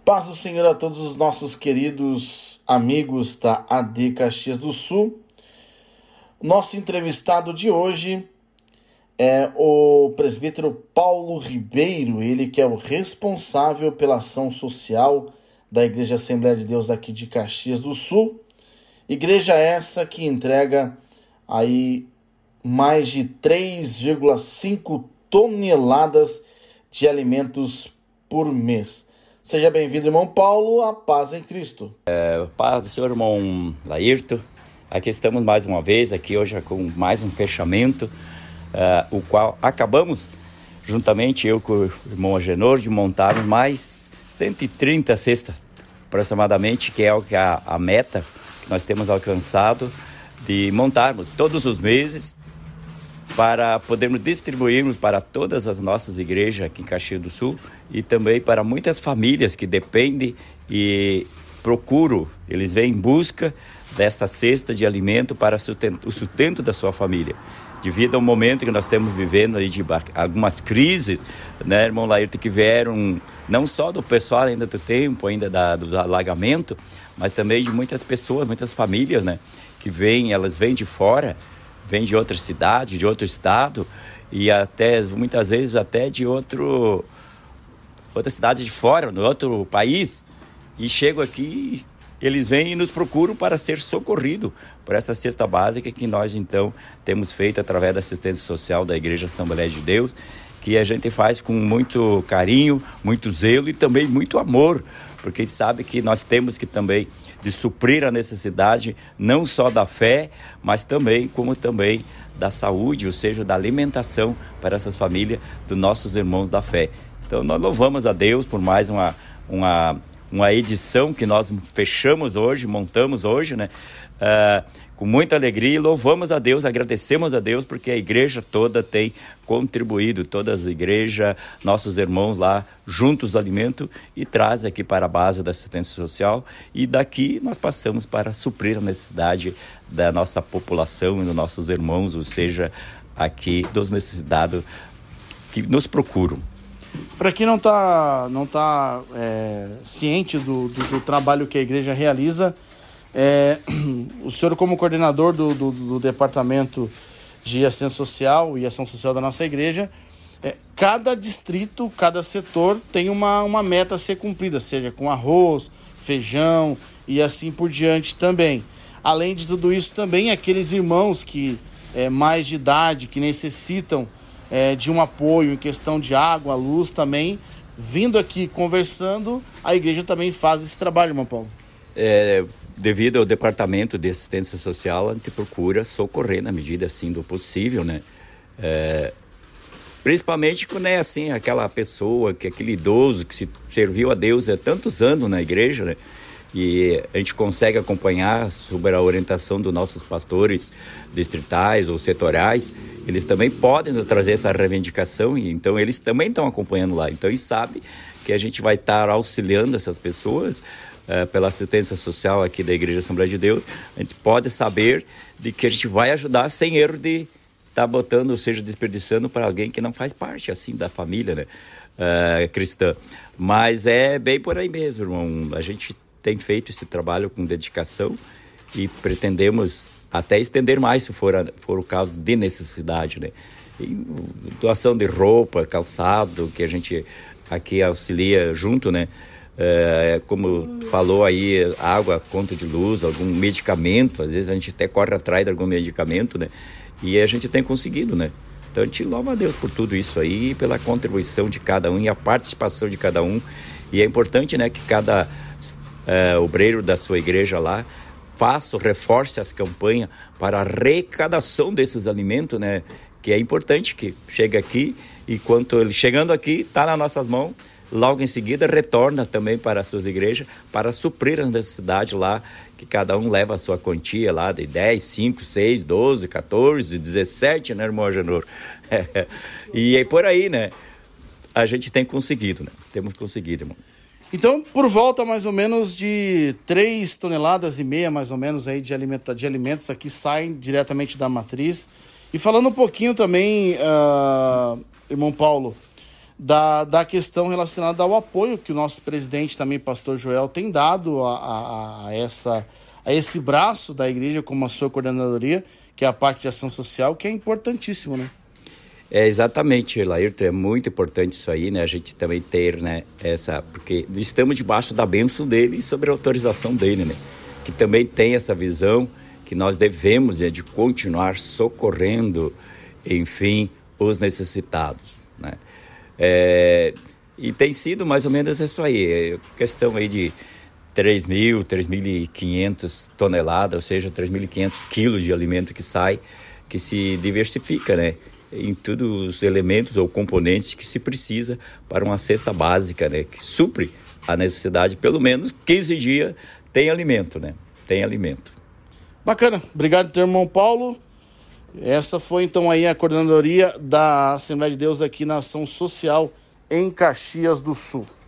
Paz do Senhor a todos os nossos queridos amigos da AD Caxias do Sul. Nosso entrevistado de hoje é o presbítero Paulo Ribeiro, ele que é o responsável pela ação social da Igreja Assembleia de Deus aqui de Caxias do Sul. Igreja essa que entrega aí mais de 3,5 toneladas de alimentos por mês. Seja bem-vindo, irmão Paulo, a paz em Cristo. Paz do Senhor, irmão Laírto. Aqui estamos mais uma vez, aqui hoje com mais um fechamento, o qual acabamos, juntamente eu com o irmão Agenor, de montarmos mais 130 cestas, aproximadamente, que é a meta que nós temos alcançado, de montarmos todos os meses, para podermos distribuirmos para todas as nossas igrejas aqui em Caxias do Sul e também para muitas famílias que dependem e procuram, eles vêm em busca desta cesta de alimento para o sustento da sua família. Devido ao momento que nós estamos vivendo aí de algumas crises, né, irmão Laírto, que vieram não só do pessoal ainda do tempo, ainda do alagamento, mas também de muitas pessoas, muitas famílias, né, que elas vêm de fora, vem de outra cidade, de outro estado e até muitas vezes até de outra cidade de fora, no outro país, e chegam aqui, eles vêm e nos procuram para ser socorrido por essa cesta básica que nós então temos feito através da assistência social da Igreja Assembleia de Deus, que a gente faz com muito carinho, muito zelo e também muito amor, porque sabe que nós temos que também de suprir a necessidade não só da fé, mas também como também da saúde, ou seja, da alimentação para essas famílias dos nossos irmãos da fé. Então nós louvamos a Deus por mais uma edição que nós fechamos hoje, montamos hoje, né? Com muita alegria, e louvamos a Deus, agradecemos a Deus, porque a igreja toda tem contribuído, todas as igrejas, nossos irmãos lá, juntos alimento e traz aqui para a base da assistência social, e daqui nós passamos para suprir a necessidade da nossa população e dos nossos irmãos, ou seja, aqui dos necessitados que nos procuram. Para quem não tá ciente do trabalho que a igreja realiza, o senhor, como coordenador do Departamento de Assistência Social e Ação Social da nossa igreja, cada distrito, cada setor tem uma meta a ser cumprida, seja com arroz, feijão e assim por diante também. Além de tudo isso, também aqueles irmãos que mais de idade, que necessitam de um apoio em questão de água, luz também, vindo aqui conversando, a igreja também faz esse trabalho, irmão Paulo. Devido ao Departamento de Assistência Social, a gente procura socorrer na medida assim do possível, né? Principalmente quando é assim, aquela pessoa, aquele idoso que se serviu a Deus há tantos anos na igreja, né? E a gente consegue acompanhar sobre a orientação dos nossos pastores distritais ou setoriais, eles também podem nos trazer essa reivindicação, e então eles também estão acompanhando lá. Então eles sabem que a gente vai estar auxiliando essas pessoas pela assistência social aqui da Igreja Assembleia de Deus. A gente pode saber de que a gente vai ajudar sem erro de estar botando, ou seja, desperdiçando para alguém que não faz parte assim da família, né, cristã. Mas é bem por aí mesmo, irmão. A gente tem feito esse trabalho com dedicação e pretendemos até estender mais, se for o caso de necessidade, né? E doação de roupa, calçado, que a gente aqui auxilia junto, né? Como falou aí, água, conta de luz, algum medicamento, às vezes a gente até corre atrás de algum medicamento, né? E a gente tem conseguido, né? Então a gente louva a Deus por tudo isso aí, pela contribuição de cada um e a participação de cada um. E é importante, né, que cada obreiro da sua igreja lá reforce as campanhas para a arrecadação desses alimentos, né? Que é importante que chegue aqui, e quando ele chegando aqui, está nas nossas mãos, logo em seguida retorna também para as suas igrejas para suprir as necessidades lá, que cada um leva a sua quantia lá de 10, 5, 6, 12, 14, 17, né, irmão Agenor? E aí por aí, né? A gente tem conseguido, né? Temos conseguido, irmão. Então, por volta mais ou menos de 3,5 toneladas, mais ou menos, aí de alimentos aqui saem diretamente da matriz. E falando um pouquinho também, irmão Paulo, da questão relacionada ao apoio que o nosso presidente também, pastor Joel, tem dado a esse braço da igreja como a sua coordenadoria, que é a parte de ação social, que é importantíssimo, né? Exatamente, Laírton, é muito importante isso aí, né? A gente também ter, né, porque estamos debaixo da bênção dele e sobre a autorização dele, né? Que também tem essa visão que nós devemos, né, de continuar socorrendo, enfim, os necessitados, né? E tem sido mais ou menos isso aí, questão aí de 3.500 toneladas, ou seja, 3.500 quilos de alimento que sai, que se diversifica, né, em todos os elementos ou componentes que se precisa para uma cesta básica, né, que supre a necessidade, pelo menos 15 dias tem alimento, né, tem alimento. Bacana, obrigado, teu irmão Paulo. Essa foi então aí a coordenadoria da Assembleia de Deus aqui na Ação Social em Caxias do Sul.